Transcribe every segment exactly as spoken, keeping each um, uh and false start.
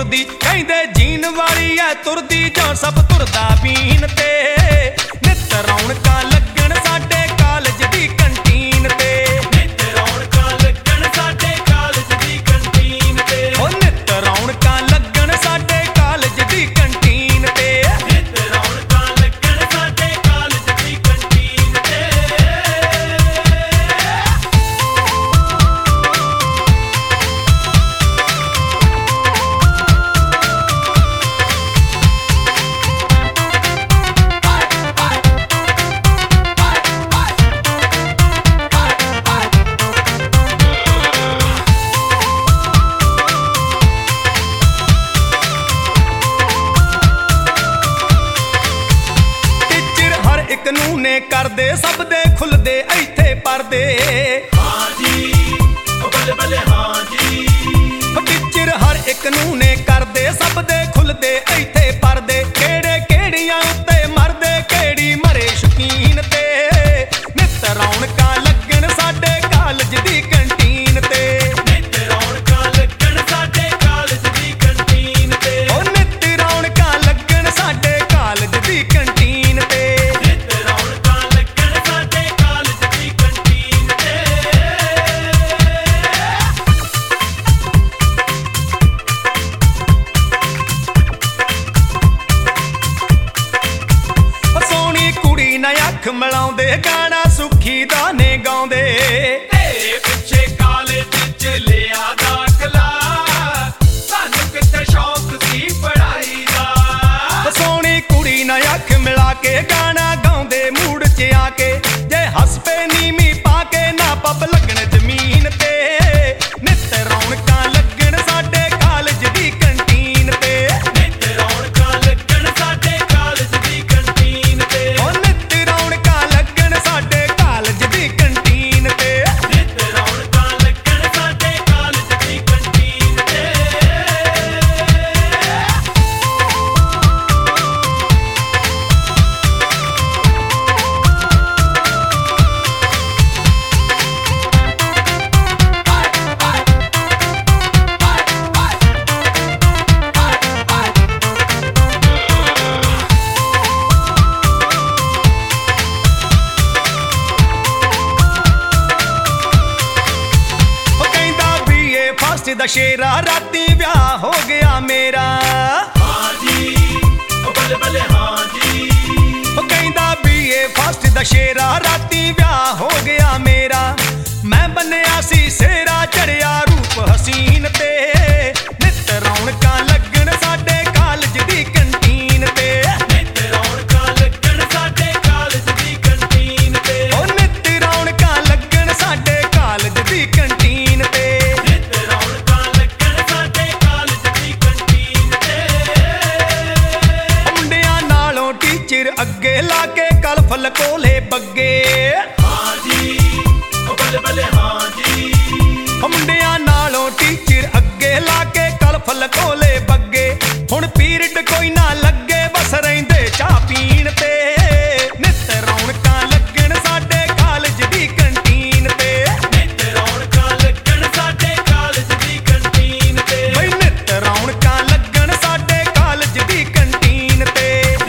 मुड़दी कहंदे जीन वाली ऐ तुरदी जो सब तुरदा बीन ते नित रौनकां लगण साडे कालज दी कंटीन ते नित रौनकां लगण साडे कालज दी कंटीन ते ओ नित रौनकां लगण साडे कालज दी कंटीन ते नित रौनकां लगण साडे कालज दी कंटीन ते कानूने करदे सब दे खुलदे इत्थे परदे हां जी ओ बल्ले बल्ले हां जी टीचर हर एक कानूने करदे सब दे खुलदे इत्थे परदे केड़े केड़ियां उत्ते मरदे केड़ी मरे शकीन ते नित रौनकां लगण साडे कालज दी कंटीन ते नित रौनकां लगण साडे कालज दी कंटीन ते ओ नित रौनकां लगण साडे कालज दी कंटीन ते अख मिलाउंदे गाना सुखी दाने गाउंदे तेरे पिछे कालेज च लिया दाखला सानू किते शौक सी पढ़ाई दा सोहनी कुड़ी ना अख मिला के गाना गाउंदे मूड च आके जे हस पे नीमी पाके ना पब लगण जमीन ते नित रौनकां लगण साडे कालज दी कंटीन ते नित रौनकां लगण साडे कालज दी कंटीन ते ओ नित रौनकां लगण साडे कालज दी कंटीन ते नित रौनकां लगण साडे कालज दी कंटीन ते दा शेरा राती ब्याह हो गया मेरा हां जी ओ बल्ले बल्ले हां जी ओ कहंदा बीए फर्स्ट दा शेरा राती ब्याह हो गया मेरा मैं बन्निया सी सेरा चढ़िया रूप हसीन ते नित रौनकां लगण साडे कालज दी कंटीन ते नित रौनकां लगण साडे कालज दी कंटीन ते ओ नित रौनकां लगण साडे कालज दी कंटीन ते टीचर अगे लाके कल फल कोले बग्गे हां जी ओ बल्ले बल्ले हां जी मुंडियां नालों टीचर अगे लाके कल फल कोले बग्गे हुण पीरियड कोई ना लगे बस रहिंदे चाह पीण ते नित रौनकां लगण साडे कालज दी कंटीन ते नित रौनकां लगण साडे कालज दी कंटीन ते बई नित रौनकां लगण साडे कालज दी कंटीन ते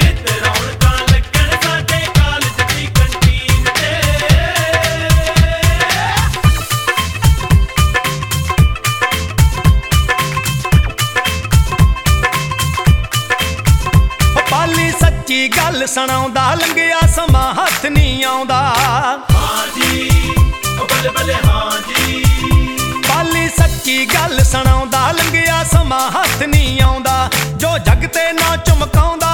सच्ची गल सुणाउंदा लंघिया समा हथ नहीं आउंदा हां जी ओ बल्ले बल्ले हां जी पाली सच्ची गल सुणाउंदा लंघिया समा हथ नहीं आउंदा जो जग ते ना चमकाउंदा